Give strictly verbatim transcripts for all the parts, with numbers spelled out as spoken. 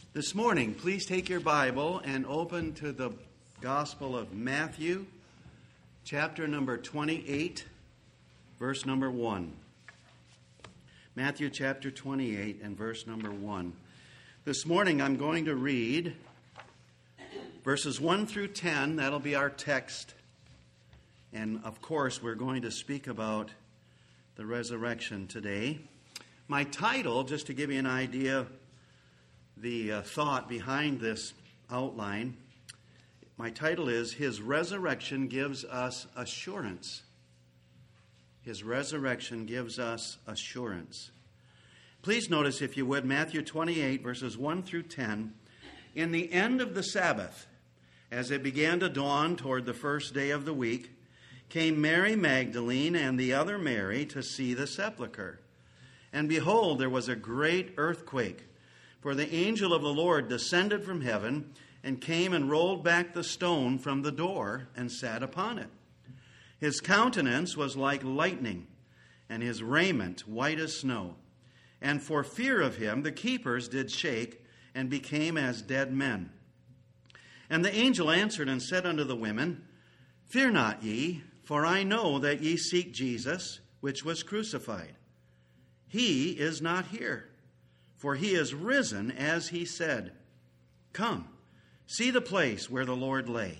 This morning, please take your Bible and open to the Gospel of Matthew, chapter number twenty-eight, verse number one. Matthew chapter twenty-eight and verse number one. This morning I'm going to read verses one through ten. That'll be our text. And of course, we're going to speak about the resurrection today. My title, just to give you an idea, the uh, thought behind this outline, my title is, His Resurrection Gives Us Assurance. His resurrection gives us assurance. Please notice, if you would, Matthew twenty-eight, verses one through ten. In the end of the Sabbath, as it began to dawn toward the first day of the week, came Mary Magdalene and the other Mary to see the sepulchre. And behold, there was a great earthquake, for the angel of the Lord descended from heaven and came and rolled back the stone from the door and sat upon it. His countenance was like lightning, and his raiment white as snow. And for fear of him the keepers did shake and became as dead men. And the angel answered and said unto the women, Fear not ye, for I know that ye seek Jesus, which was crucified. He is not here, for he is risen as he said. Come, see the place where the Lord lay.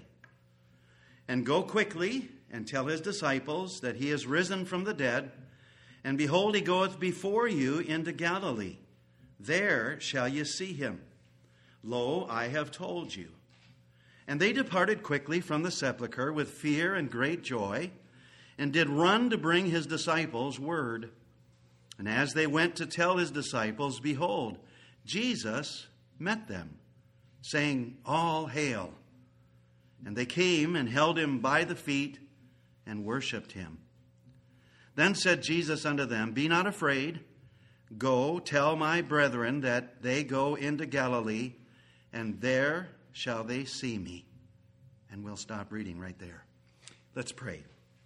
And go quickly and tell his disciples that he is risen from the dead. And behold, he goeth before you into Galilee. There shall ye see him. Lo, I have told you. And they departed quickly from the sepulchre with fear and great joy, and did run to bring his disciples word. And as they went to tell his disciples, behold, Jesus met them, saying, All hail. And they came and held him by the feet and worshipped him. Then said Jesus unto them, Be not afraid. Go, tell my brethren that they go into Galilee, and there shall they see me. And we'll stop reading right there. Let's pray.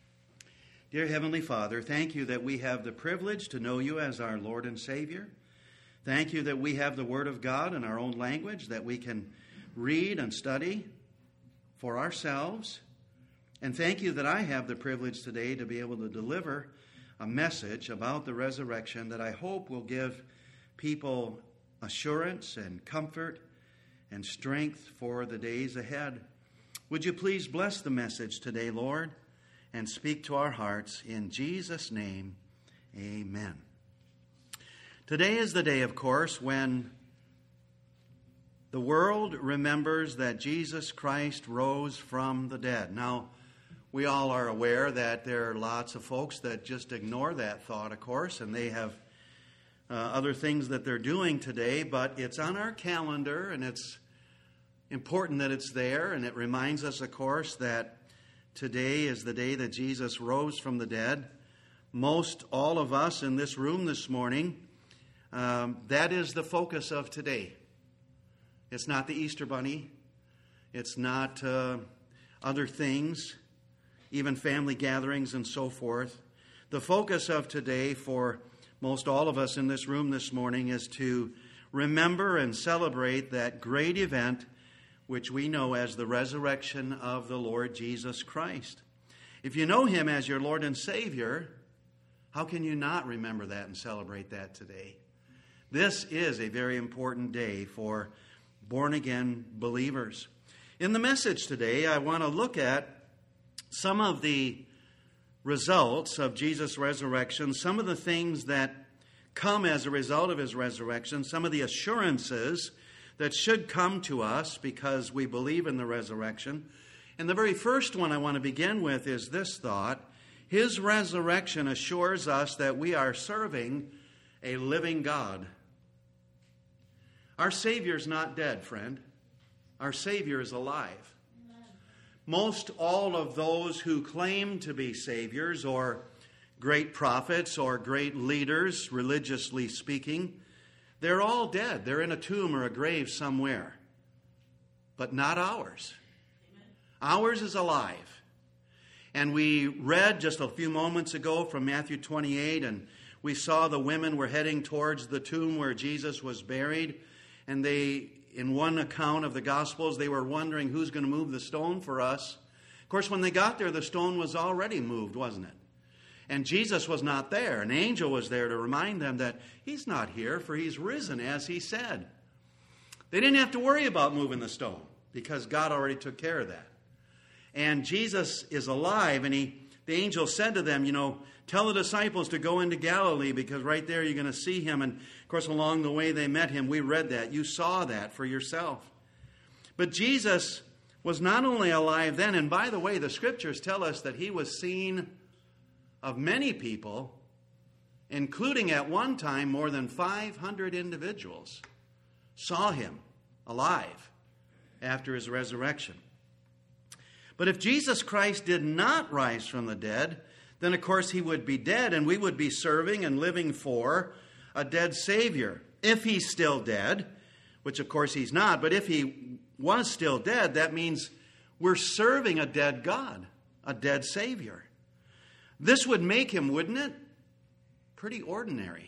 Dear Heavenly Father, thank you that we have the privilege to know you as our Lord and Savior. Thank you that we have the Word of God in our own language that we can read and study for ourselves. And thank you that I have the privilege today to be able to deliver a message about the resurrection that I hope will give people assurance and comfort and strength for the days ahead. Would you please bless the message today, Lord, and speak to our hearts. In Jesus' name, amen. Today is the day, of course, when the world remembers that Jesus Christ rose from the dead. Now, we all are aware that there are lots of folks that just ignore that thought, of course, and they have uh, other things that they're doing today, but it's on our calendar, and it's important that it's there, and it reminds us, of course, that today is the day that Jesus rose from the dead. Most all of us in this room this morning, um, that is the focus of today. It's not the Easter Bunny. It's not uh, other things, even family gatherings and so forth. The focus of today for most all of us in this room this morning is to remember and celebrate that great event which we know as the resurrection of the Lord Jesus Christ. If you know him as your Lord and Savior, how can you not remember that and celebrate that today? This is a very important day for born-again believers. In the message today, I want to look at some of the results of Jesus' resurrection, some of the things that come as a result of his resurrection, some of the assurances that should come to us because we believe in the resurrection. And the very first one I want to begin with is this thought. His resurrection assures us that we are serving a living God. Our Savior's not dead, friend. Our Savior is alive. Amen. Most all of those who claim to be saviors or great prophets or great leaders, religiously speaking, they're all dead. They're in a tomb or a grave somewhere. But not ours. Amen. Ours is alive. And we read just a few moments ago from Matthew twenty-eight, and we saw the women were heading towards the tomb where Jesus was buried. And they in one account of the Gospels, they were wondering who's going to move the stone for us. Of course, when they got there, the stone was already moved, wasn't it? And Jesus was not there. An angel was there to remind them that he's not here, for he's risen, as he said. They didn't have to worry about moving the stone because God already took care of that. And Jesus is alive, and he, the angel said to them, you know, tell the disciples to go into Galilee because right there you're going to see him. And, of course, along the way they met him. We read that. You saw that for yourself. But Jesus was not only alive then, and by the way, the Scriptures tell us that he was seen of many people, including at one time more than five hundred individuals, saw him alive after his resurrection. But if Jesus Christ did not rise from the dead, then of course he would be dead, and we would be serving and living for a dead Savior. If he's still dead, which of course he's not, but if he was still dead, that means we're serving a dead God, a dead Savior. This would make him, wouldn't it? Pretty ordinary.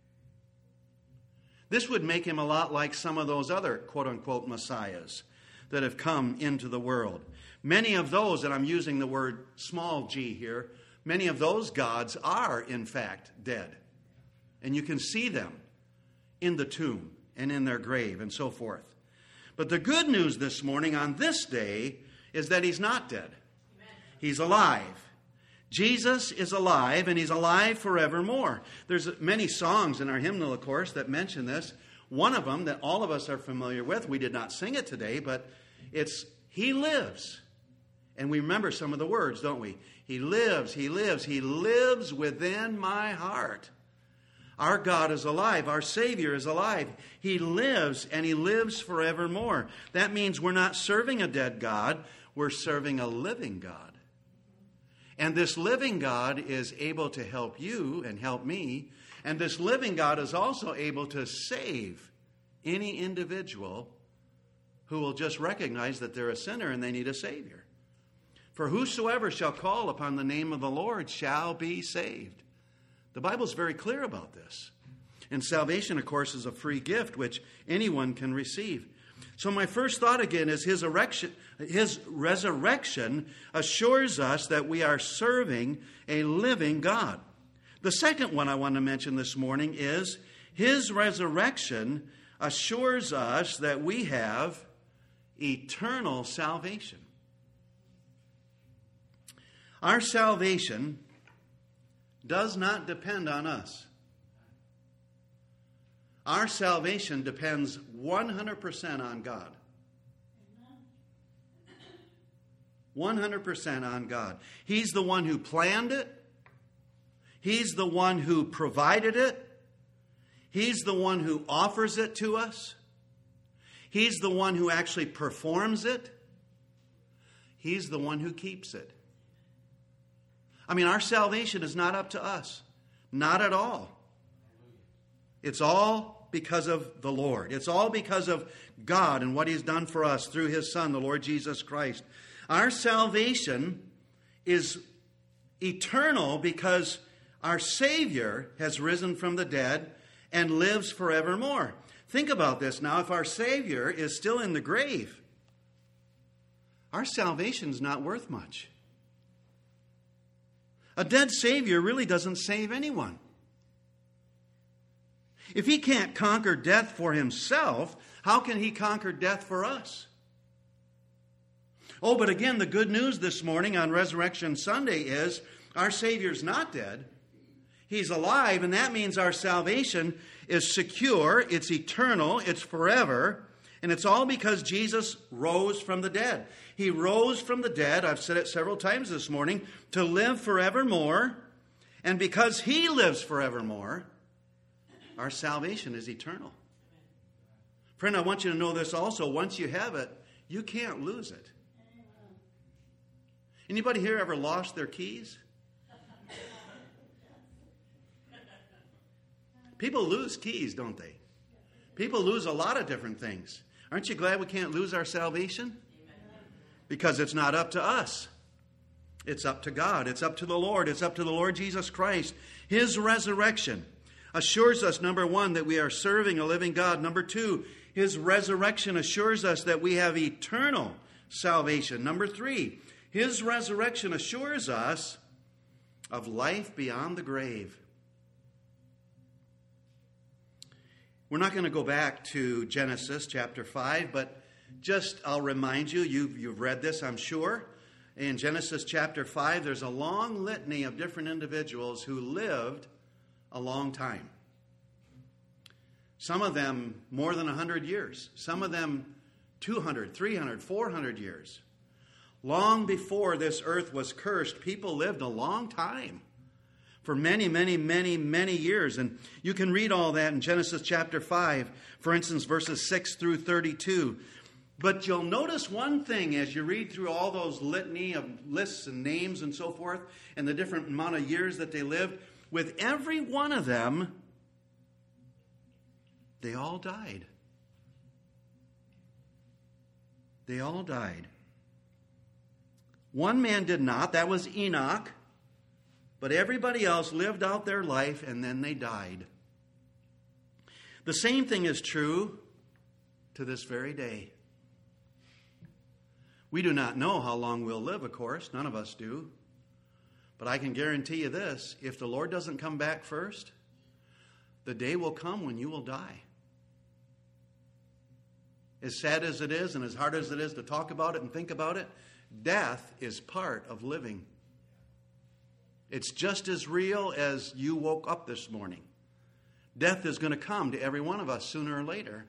This would make him a lot like some of those other quote-unquote messiahs that have come into the world. Many of those, and I'm using the word small g here, many of those gods are, in fact, dead. And you can see them in the tomb and in their grave and so forth. But the good news this morning on this day is that he's not dead. Amen. He's alive. Jesus is alive, and he's alive forevermore. There's many songs in our hymnal, of course, that mention this. One of them that all of us are familiar with, we did not sing it today, but it's He Lives. And we remember some of the words, don't we? He lives, He lives, He lives within my heart. Our God is alive. Our Savior is alive. He lives, and He lives forevermore. That means we're not serving a dead God. We're serving a living God. And this living God is able to help you and help me. And this living God is also able to save any individual who will just recognize that they're a sinner and they need a Savior. For whosoever shall call upon the name of the Lord shall be saved. The Bible's very clear about this. And salvation, of course, is a free gift which anyone can receive. So my first thought again is his erection, his resurrection assures us that we are serving a living God. The second one I want to mention this morning is his resurrection assures us that we have eternal salvation. Our salvation does not depend on us. Our salvation depends one hundred percent on God. one hundred percent on God. He's the one who planned it. He's the one who provided it. He's the one who offers it to us. He's the one who actually performs it. He's the one who keeps it. I mean, our salvation is not up to us. Not at all. It's all because of the Lord. It's all because of God and what He's done for us through His Son, the Lord Jesus Christ. Our salvation is eternal because our Savior has risen from the dead and lives forevermore. Think about this now. If our Savior is still in the grave, our salvation is not worth much. A dead Savior really doesn't save anyone. If He can't conquer death for Himself, how can He conquer death for us? Oh, but again, the good news this morning on Resurrection Sunday is our Savior's not dead. He's alive, and that means our salvation is secure, it's eternal, it's forever, and it's all because Jesus rose from the dead. He rose from the dead, I've said it several times this morning, to live forevermore, and because He lives forevermore, our salvation is eternal. Friend, I want you to know this also. Once you have it, you can't lose it. Anybody here ever lost their keys? People lose keys, don't they? People lose a lot of different things. Aren't you glad we can't lose our salvation? Because it's not up to us. It's up to God. It's up to the Lord. It's up to the Lord Jesus Christ. His resurrection assures us, number one, that we are serving a living God. Number two, His resurrection assures us that we have eternal salvation. Number three, His resurrection assures us of life beyond the grave. We're not going to go back to Genesis chapter five, but just I'll remind you, you've, you've read this, I'm sure. In Genesis chapter five, there's a long litany of different individuals who lived a long time. Some of them more than one hundred years. Some of them two hundred, three hundred, four hundred years. Long before this earth was cursed, people lived a long time. For many, many, many, many years. And you can read all that in Genesis chapter five. For instance, verses six through thirty-two. But you'll notice one thing as you read through all those litany of lists and names and so forth, and the different amount of years that they lived. With every one of them, they all died. They all died. One man did not. That was Enoch. But everybody else lived out their life and then they died. The same thing is true to this very day. We do not know how long we'll live, of course. None of us do. But I can guarantee you this. If the Lord doesn't come back first, the day will come when you will die. As sad as it is and as hard as it is to talk about it and think about it, death is part of living. It's just as real as you woke up this morning. Death is going to come to every one of us sooner or later.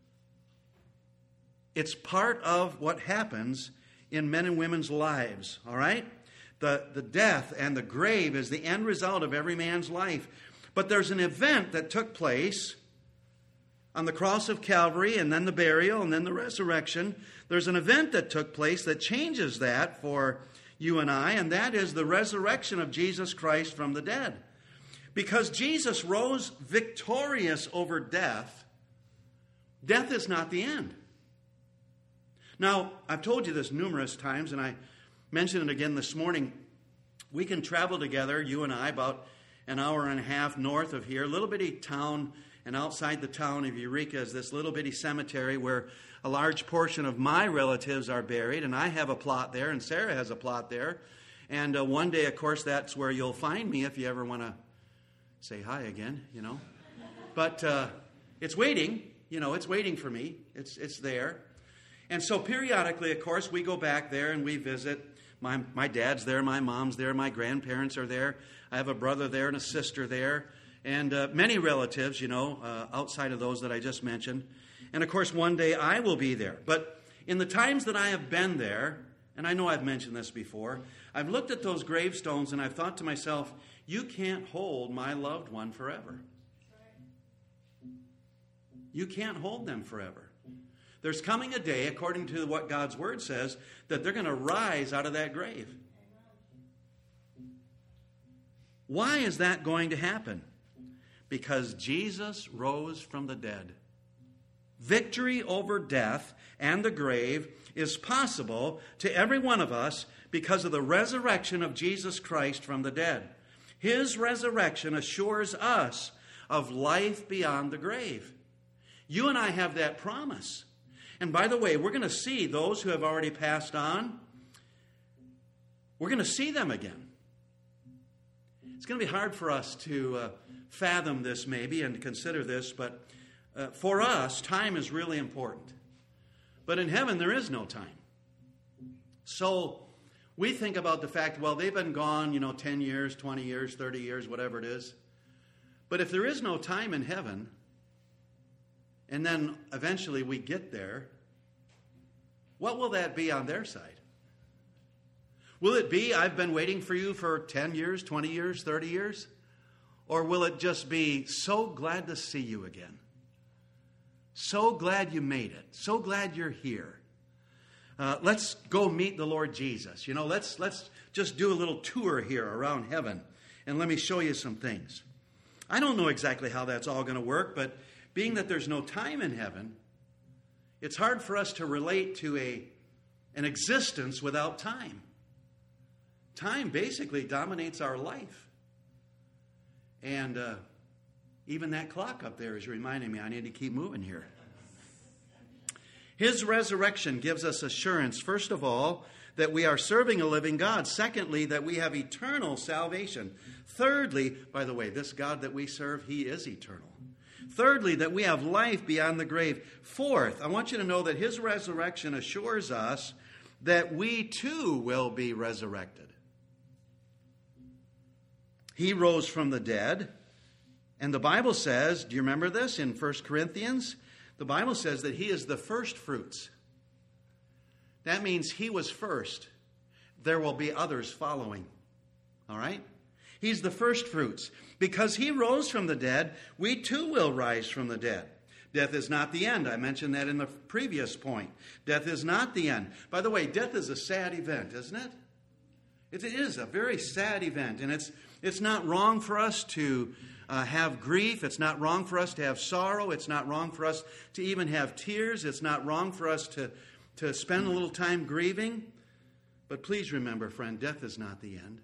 It's part of what happens in men and women's lives, all right? The, the death and the grave is the end result of every man's life. But there's an event that took place on the cross of Calvary, and then the burial, and then the resurrection. There's an event that took place that changes that for you and I, and that is the resurrection of Jesus Christ from the dead. Because Jesus rose victorious over death, death is not the end. Now, I've told you this numerous times, and I mentioned it again this morning. We can travel together, you and I, about an hour and a half north of here, a little bitty town, and outside the town of Eureka is this little bitty cemetery where a large portion of my relatives are buried, and I have a plot there, and Sarah has a plot there. And uh, one day, of course, that's where you'll find me if you ever want to say hi again, you know. But uh, it's waiting, you know, it's waiting for me. It's it's there. And so periodically, of course, we go back there and we visit. My, my dad's there, my mom's there, my grandparents are there. I have a brother there and a sister there. And uh, many relatives, you know, uh, outside of those that I just mentioned. And, of course, one day I will be there. But in the times that I have been there, and I know I've mentioned this before, I've looked at those gravestones and I've thought to myself, you can't hold my loved one forever. You can't hold them forever. There's coming a day, according to what God's Word says, that they're going to rise out of that grave. Why is that going to happen? Because Jesus rose from the dead. Victory over death and the grave is possible to every one of us because of the resurrection of Jesus Christ from the dead. His resurrection assures us of life beyond the grave. You and I have that promise. And by the way, we're going to see those who have already passed on. We're going to see them again. It's going to be hard for us to uh, fathom this maybe and to consider this, but uh, for us, time is really important. But in heaven, there is no time. So we think about the fact, well, they've been gone, you know, ten years, twenty years, thirty years, whatever it is. But if there is no time in heaven, and then eventually we get there, what will that be on their side? Will it be, I've been waiting for you for ten years, twenty years, thirty years? Or will it just be, so glad to see you again? So glad you made it. So glad you're here. Uh, let's go meet the Lord Jesus. You know, let's, let's just do a little tour here around heaven. And let me show you some things. I don't know exactly how that's all going to work, but being that there's no time in heaven, it's hard for us to relate to a, an existence without time. Time basically dominates our life. And uh, even that clock up there is reminding me I need to keep moving here. His resurrection gives us assurance, first of all, that we are serving a living God. Secondly, that we have eternal salvation. Thirdly, by the way, this God that we serve, he is eternal. Thirdly, that we have life beyond the grave. Fourth, I want you to know that his resurrection assures us that we too will be resurrected. He rose from the dead, and the Bible says, do you remember this in First Corinthians? The Bible says that he is the first fruits. That means he was first. There will be others following. All right? He's the first fruits. Because he rose from the dead, we too will rise from the dead. Death is not the end. I mentioned that in the previous point. Death is not the end. By the way, death is a sad event, isn't it? It is a very sad event. And it's, it's not wrong for us to uh, have grief. It's not wrong for us to have sorrow. It's not wrong for us to even have tears. It's not wrong for us to, to spend a little time grieving. But please remember, friend, death is not the end.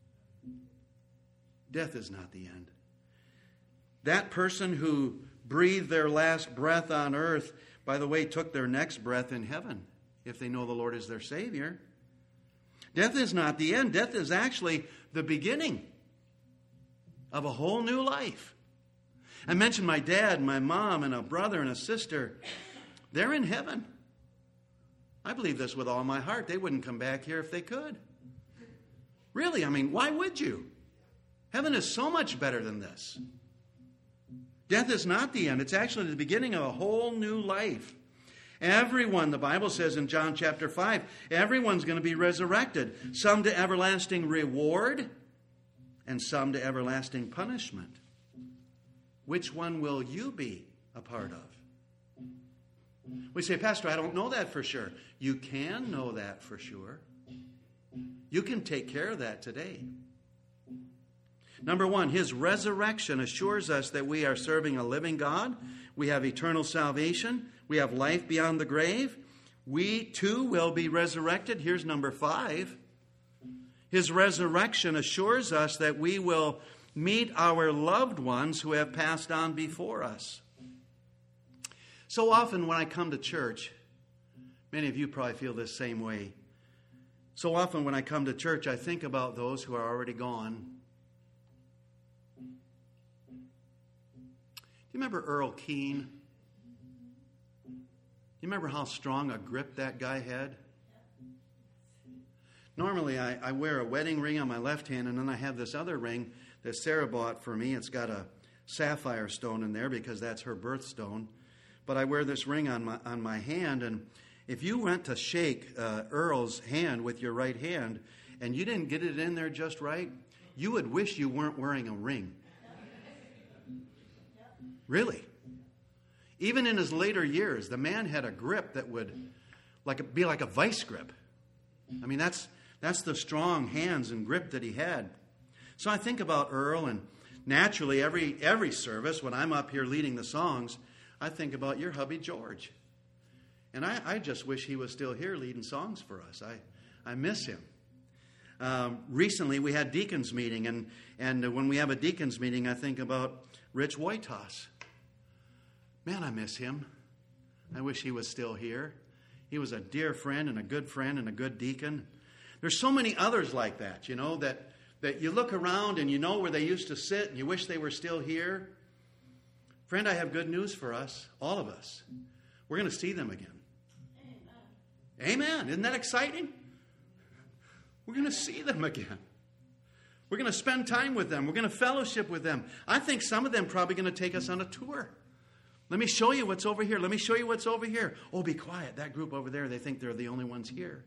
Death is not the end. That person who breathed their last breath on earth, by the way, took their next breath in heaven, if they know the Lord is their Savior. Death is not the end. Death is actually the beginning of a whole new life. I mentioned my dad, my mom, and a brother and a sister. They're in heaven. I believe this with all my heart. They wouldn't come back here if they could. Really, I mean, why would you? Heaven is so much better than this. Death is not the end. It's actually the beginning of a whole new life. Everyone, the Bible says in John chapter five, everyone's going to be resurrected. Some to everlasting reward and some to everlasting punishment. Which one will you be a part of? We say, Pastor, I don't know that for sure. You can know that for sure. You can take care of that today. Number one, his resurrection assures us that we are serving a living God. We have eternal salvation. We have life beyond the grave. We too will be resurrected. Here's number five. His resurrection assures us that we will meet our loved ones who have passed on before us. So often when I come to church, many of you probably feel this same way. So often when I come to church, I think about those who are already gone. Do you remember Earl Keene? Do you remember how strong a grip that guy had? Normally, I, I wear a wedding ring on my left hand, and then I have this other ring that Sarah bought for me. It's got a sapphire stone in there because that's her birthstone. But I wear this ring on my on my hand, and if you went to shake uh, Earl's hand with your right hand, and you didn't get it in there just right, you would wish you weren't wearing a ring. Really. Even in his later years, the man had a grip that would like be like a vice grip. I mean, that's that's the strong hands and grip that he had. So I think about Earl, and naturally every every service, when I'm up here leading the songs, I think about your hubby George. And I, I just wish he was still here leading songs for us. I, I miss him. Um, recently we had deacons meeting, and, and when we have a deacons meeting, I think about Rich Wojtas. Man, I miss him. I wish he was still here. He was a dear friend and a good friend and a good deacon. There's so many others like that, you know, that, that you look around and you know where they used to sit and you wish they were still here. Friend, I have good news for us, all of us. We're going to see them again. Amen. Amen. Isn't that exciting? We're going to see them again. We're going to spend time with them. We're going to fellowship with them. I think some of them probably going to take us on a tour. Let me show you what's over here. Let me show you what's over here. Oh, be quiet. That group over there, they think they're the only ones here.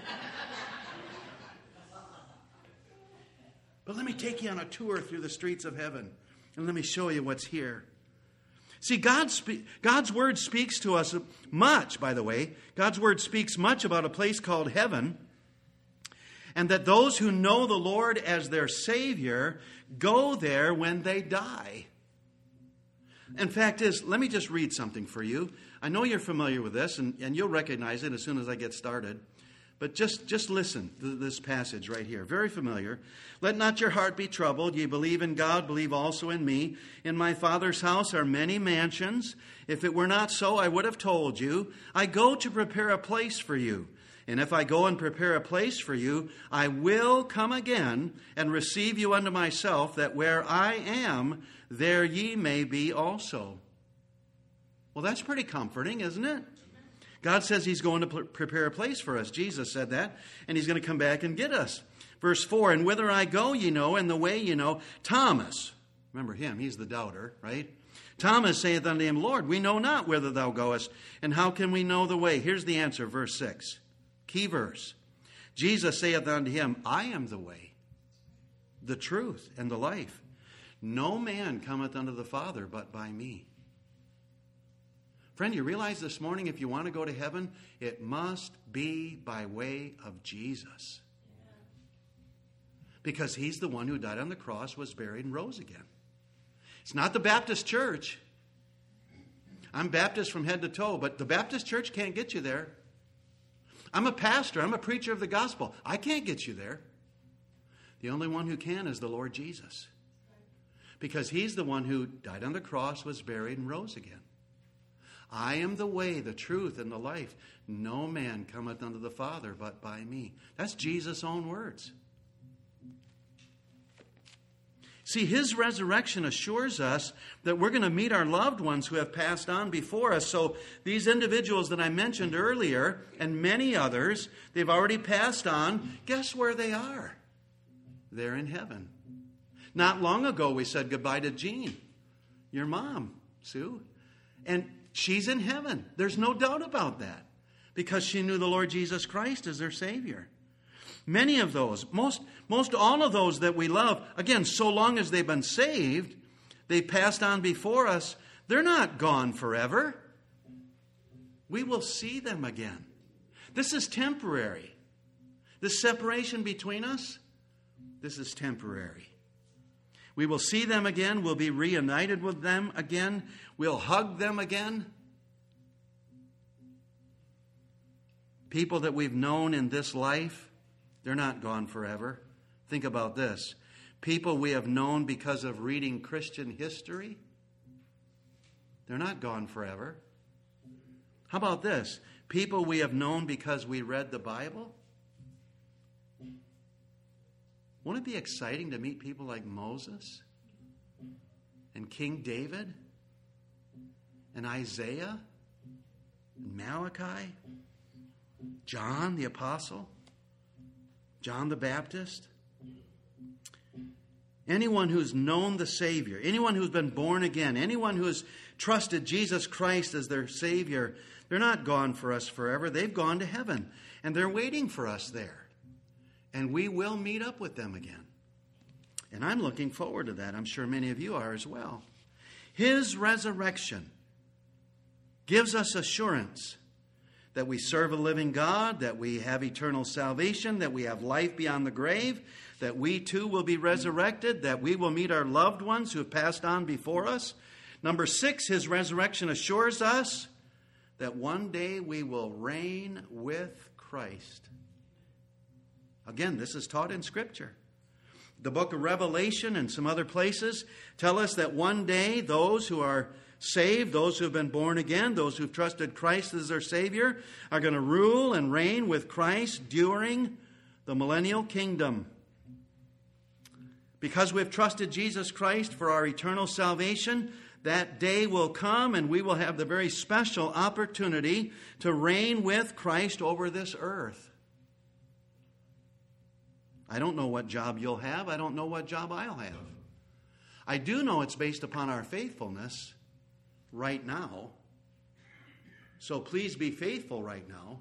But let me take you on a tour through the streets of heaven, and let me show you what's here. See, God spe- God's word speaks to us much, by the way. God's word speaks much about a place called heaven, and that those who know the Lord as their Savior go there when they die. In fact is, let me just read something for you. I know you're familiar with this, and, and you'll recognize it as soon as I get started. But just, just listen to this passage right here. Very familiar. Let not your heart be troubled. Ye believe in God, believe also in me. In my Father's house are many mansions. If it were not so, I would have told you. I go to prepare a place for you. And if I go and prepare a place for you, I will come again and receive you unto myself, that where I am, there ye may be also. Well, that's pretty comforting, isn't it? God says he's going to prepare a place for us. Jesus said that, and he's going to come back and get us. Verse four, and whither I go, ye know, and the way ye know. Thomas, remember him, he's the doubter, right? Thomas saith unto him, Lord, we know not whither thou goest, and how can we know the way? Here's the answer, verse six. Key verse. Jesus saith unto him, I am the way, the truth, and the life. No man cometh unto the Father but by me. Friend, you realize this morning, if you want to go to heaven, it must be by way of Jesus. Because he's the one who died on the cross, was buried, and rose again. It's not the Baptist church. I'm Baptist from head to toe, but the Baptist church can't get you there. I'm a pastor. I'm a preacher of the gospel. I can't get you there. The only one who can is the Lord Jesus. Because he's the one who died on the cross, was buried, and rose again. I am the way, the truth, and the life. No man cometh unto the Father but by me. That's Jesus' own words. See, his resurrection assures us that we're going to meet our loved ones who have passed on before us. So these individuals that I mentioned earlier, and many others, they've already passed on. Guess where they are? They're in heaven. Not long ago, we said goodbye to Jean, your mom, Sue. And she's in heaven. There's no doubt about that, because she knew the Lord Jesus Christ as their Savior. Many of those, most, most all of those that we love, again, so long as they've been saved, they passed on before us, they're not gone forever. We will see them again. This is temporary. This separation between us, this is temporary. We will see them again. We'll be reunited with them again. We'll hug them again. People that we've known in this life, they're not gone forever. Think about this. People we have known because of reading Christian history, they're not gone forever. How about this? People we have known because we read the Bible. Won't it be exciting to meet people like Moses and King David and Isaiah and Malachi, John the Apostle, John the Baptist? Anyone who's known the Savior, anyone who's been born again, anyone who has trusted Jesus Christ as their Savior, they're not gone for us forever. They've gone to heaven, and they're waiting for us there. And we will meet up with them again. And I'm looking forward to that. I'm sure many of you are as well. His resurrection gives us assurance that we serve a living God, that we have eternal salvation, that we have life beyond the grave, that we too will be resurrected, that we will meet our loved ones who have passed on before us. Number six, his resurrection assures us that one day we will reign with Christ. Again, this is taught in Scripture. The book of Revelation and some other places tell us that one day those who are saved, those who have been born again, those who have trusted Christ as their Savior, are going to rule and reign with Christ during the millennial kingdom. Because we've trusted Jesus Christ for our eternal salvation, that day will come and we will have the very special opportunity to reign with Christ over this earth. I don't know what job you'll have. I don't know what job I'll have. I do know it's based upon our faithfulness right now. So please be faithful right now.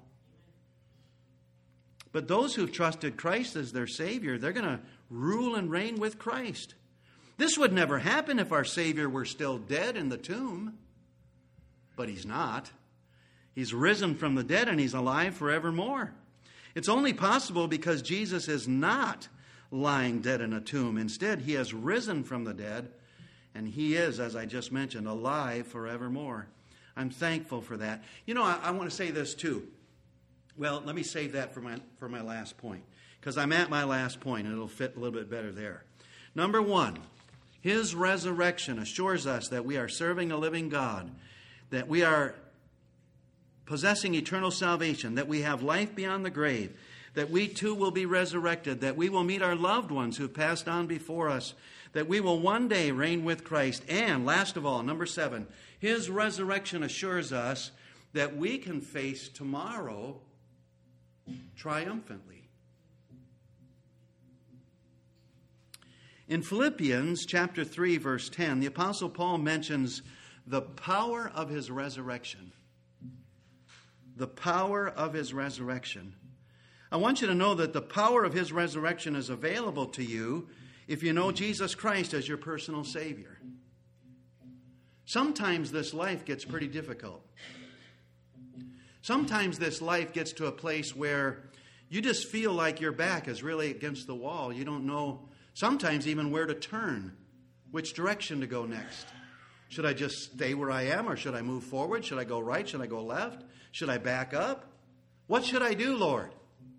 But those who've trusted Christ as their Savior, they're going to rule and reign with Christ. This would never happen if our Savior were still dead in the tomb. But he's not. He's risen from the dead and he's alive forevermore. It's only possible because Jesus is not lying dead in a tomb. Instead, he has risen from the dead, and he is, as I just mentioned, alive forevermore. I'm thankful for that. You know, I, I want to say this too. Well, let me save that for my, for my last point, because I'm at my last point, and it'll fit a little bit better there. Number one, his resurrection assures us that we are serving a living God, that we are possessing eternal salvation, that we have life beyond the grave, that we too will be resurrected, that we will meet our loved ones who have passed on before us, that we will one day reign with Christ. And last of all, number seven, his resurrection assures us that we can face tomorrow triumphantly. In Philippians chapter three, verse ten, the Apostle Paul mentions the power of his resurrection. The power of his resurrection. I want you to know that the power of his resurrection is available to you if you know Jesus Christ as your personal Savior. Sometimes this life gets pretty difficult. Sometimes this life gets to a place where you just feel like your back is really against the wall. You don't know sometimes even where to turn, which direction to go next. Should I just stay where I am, or should I move forward? Should I go right? Should I go left? Should I back up? What should I do, Lord?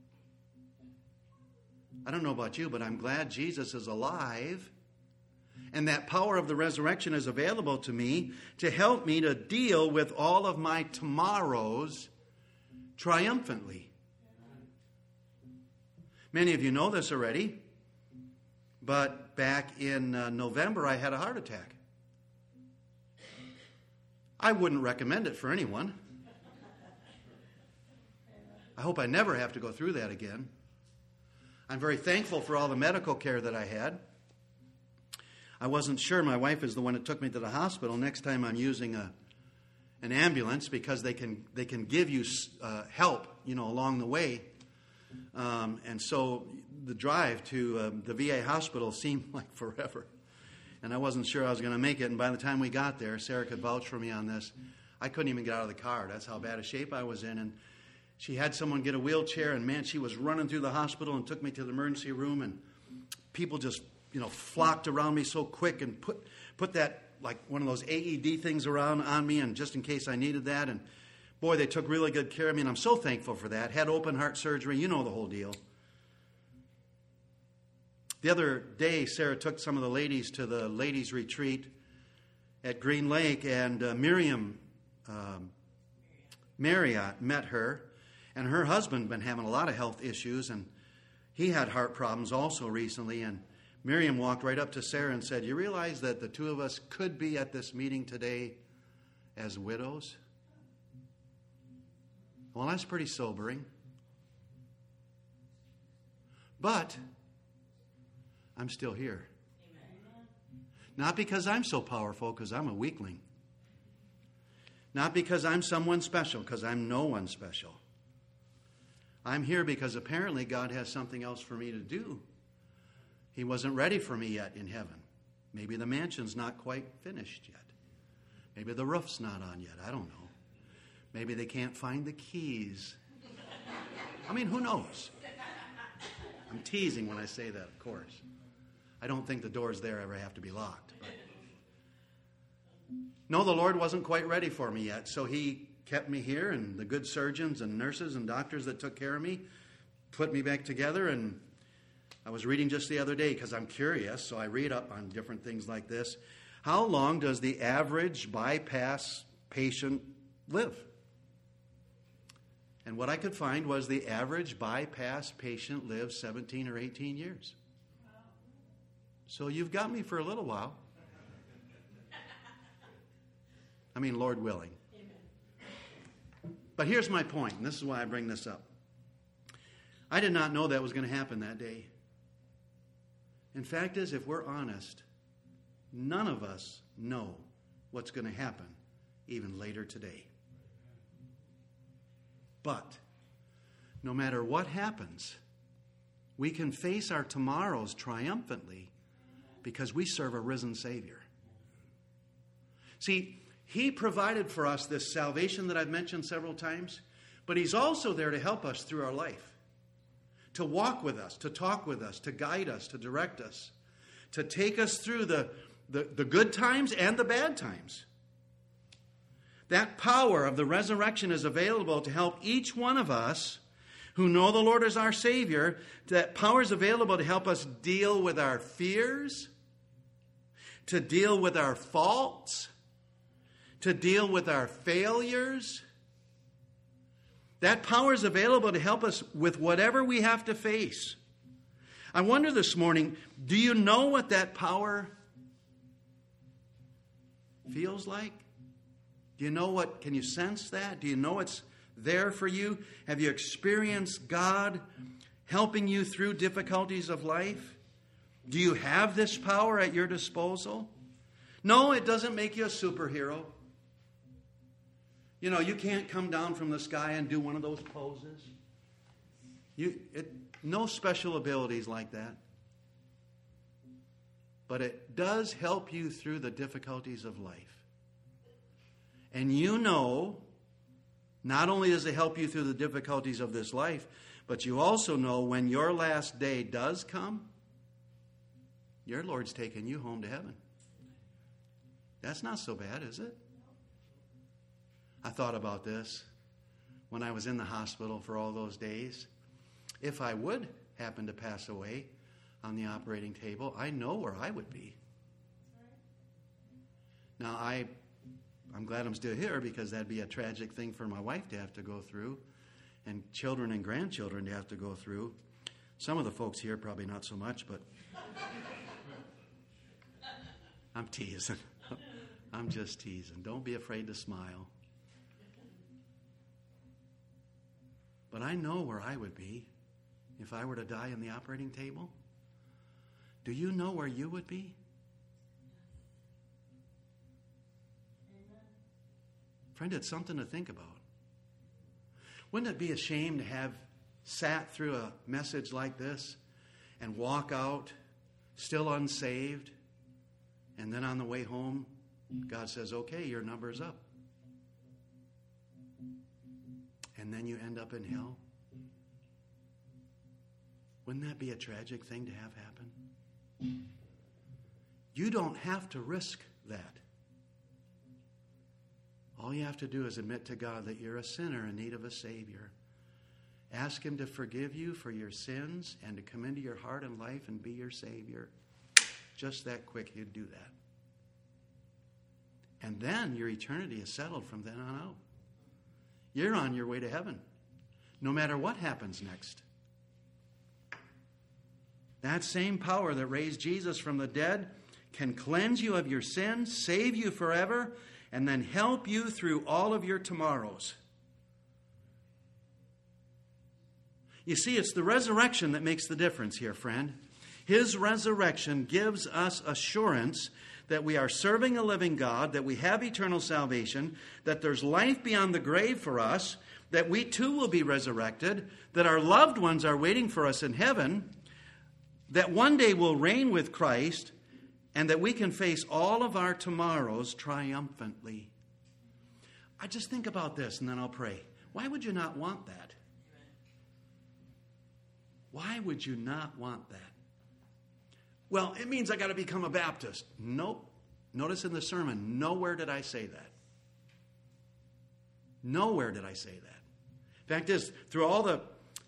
I don't know about you, but I'm glad Jesus is alive, and that power of the resurrection is available to me to help me to deal with all of my tomorrows triumphantly. Many of you know this already, but back in uh, November I had a heart attack. I wouldn't recommend it for anyone. I hope I never have to go through that again. I'm very thankful for all the medical care that I had. I wasn't sure. My wife is the one that took me to the hospital. Next time I'm using a an ambulance, because they can they can give you uh, help, you know, along the way. Um, and so the drive to uh, the V A hospital seemed like forever. And I wasn't sure I was going to make it. And by the time we got there, Sarah could vouch for me on this, I couldn't even get out of the car. That's how bad a shape I was in. And she had someone get a wheelchair, and man, she was running through the hospital and took me to the emergency room, and people just, you know, flocked around me so quick and put put that, like one of those A E D things around on me, and just in case I needed that. And boy, they took really good care of me, and I'm so thankful for that. Had open heart surgery, you know the whole deal. The other day, Sarah took some of the ladies to the ladies' retreat at Green Lake, and uh, Miriam um, Marriott met her, and her husband had been having a lot of health issues, and he had heart problems also recently. And Miriam walked right up to Sarah and said, "You realize that the two of us could be at this meeting today as widows?" Well, that's pretty sobering. But I'm still here. Amen. Not because I'm so powerful, because I'm a weakling. Not because I'm someone special, because I'm no one special. I'm here because apparently God has something else for me to do. He wasn't ready for me yet in heaven. Maybe the mansion's not quite finished yet. Maybe the roof's not on yet. I don't know. Maybe they can't find the keys. I mean, who knows? I'm teasing when I say that, of course. I don't think the doors there ever have to be locked. But no, the Lord wasn't quite ready for me yet, so he kept me here, and the good surgeons and nurses and doctors that took care of me put me back together. And I was reading just the other day, because I'm curious, so I read up on different things like this. How long does the average bypass patient live? And what I could find was the average bypass patient lives seventeen or eighteen years. So you've got me for a little while. I mean, Lord willing. But here's my point, and this is why I bring this up. I did not know that was going to happen that day. In fact is, if we're honest, none of us know what's going to happen even later today. But no matter what happens, we can face our tomorrows triumphantly because we serve a risen Savior. See, He provided for us this salvation that I've mentioned several times, but He's also there to help us through our life, to walk with us, to talk with us, to guide us, to direct us, to take us through the, the, the good times and the bad times. That power of the resurrection is available to help each one of us who know the Lord as our Savior, that power is available to help us deal with our fears, to deal with our faults, to deal with our failures. That power is available to help us with whatever we have to face. I wonder this morning, do you know what that power feels like? Do you know what, can you sense that? Do you know it's there for you? Have you experienced God helping you through difficulties of life? Do you have this power at your disposal? No, it doesn't make you a superhero. You know, you can't come down from the sky and do one of those poses. You, it, no special abilities like that. But it does help you through the difficulties of life. And you know, not only does it help you through the difficulties of this life, but you also know when your last day does come, your Lord's taking you home to heaven. That's not so bad, is it? I thought about this when I was in the hospital for all those days. If I would happen to pass away on the operating table, I know where I would be. Now, I, I'm glad I'm still here, because that'd be a tragic thing for my wife to have to go through, and children and grandchildren to have to go through. Some of the folks here probably not so much, but I'm teasing. I'm just teasing. Don't be afraid to smile. But I know where I would be if I were to die on the operating table. Do you know where you would be? Friend, it's something to think about. Wouldn't it be a shame to have sat through a message like this and walk out still unsaved, and then on the way home, God says, okay, your number's up. And then you end up in hell? Wouldn't that be a tragic thing to have happen? You don't have to risk that. All you have to do is admit to God that you're a sinner in need of a Savior. Ask Him to forgive you for your sins and to come into your heart and life and be your Savior. Just that quick, He'd do that. And then your eternity is settled from then on out. You're on your way to heaven, no matter what happens next. That same power that raised Jesus from the dead can cleanse you of your sins, save you forever, and then help you through all of your tomorrows. You see, it's the resurrection that makes the difference here, friend. His resurrection gives us assurance that we are serving a living God, that we have eternal salvation, that there's life beyond the grave for us, that we too will be resurrected, that our loved ones are waiting for us in heaven, that one day we'll reign with Christ, and that we can face all of our tomorrows triumphantly. I just think about this, and then I'll pray. Why would you not want that? Why would you not want that? Well, it means I got to become a Baptist. Nope. Notice in the sermon, nowhere did I say that. Nowhere did I say that. Fact is, through all the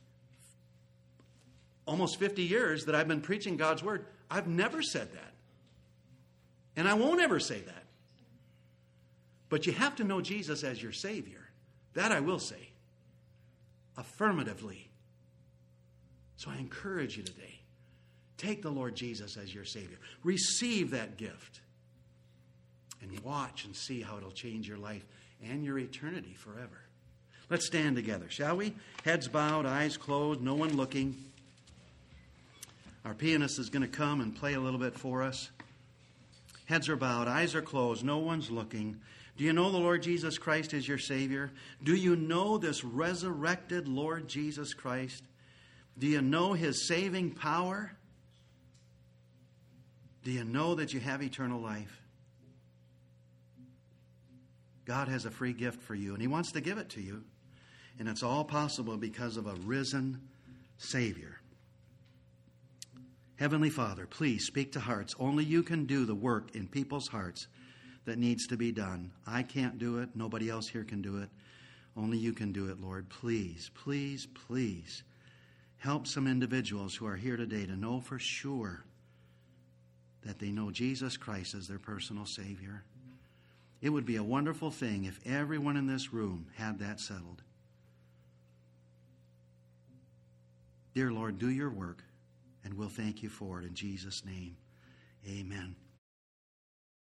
almost fifty years that I've been preaching God's Word, I've never said that. And I won't ever say that. But you have to know Jesus as your Savior. That I will say. Affirmatively. So I encourage you today. Take the Lord Jesus as your Savior. Receive that gift. And watch and see how it'll change your life and your eternity forever. Let's stand together, shall we? Heads bowed, eyes closed, no one looking. Our pianist is going to come and play a little bit for us. Heads are bowed, eyes are closed, no one's looking. Do you know the Lord Jesus Christ is your Savior? Do you know this resurrected Lord Jesus Christ? Do you know His saving power? Do you know that you have eternal life? God has a free gift for you, and He wants to give it to you. And it's all possible because of a risen Savior. Heavenly Father, please speak to hearts. Only you can do the work in people's hearts that needs to be done. I can't do it. Nobody else here can do it. Only you can do it, Lord. Please, please, please help some individuals who are here today to know for sure that they know Jesus Christ as their personal Savior. It would be a wonderful thing if everyone in this room had that settled. Dear Lord, do your work, and we'll thank you for it in Jesus' name. Amen.